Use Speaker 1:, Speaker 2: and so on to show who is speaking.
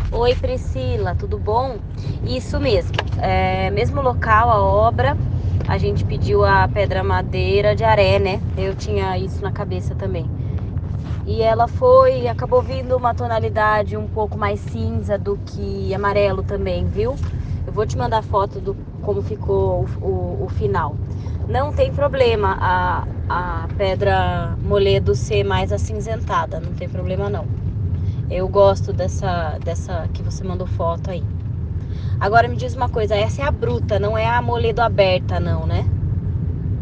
Speaker 1: Oi Priscila, tudo bom? Isso mesmo, mesmo local, a obra, a gente pediu a pedra madeira de Aré, né? Eu tinha isso na cabeça também. E ela acabou vindo uma tonalidade um pouco mais cinza do que amarelo também, viu? Eu vou te mandar foto do como ficou o final. Não tem problema a pedra moledo ser mais acinzentada, não tem problema não. Eu gosto dessa que você mandou foto aí. Agora me diz uma coisa, essa é a bruta, não é a moledo aberta não, né?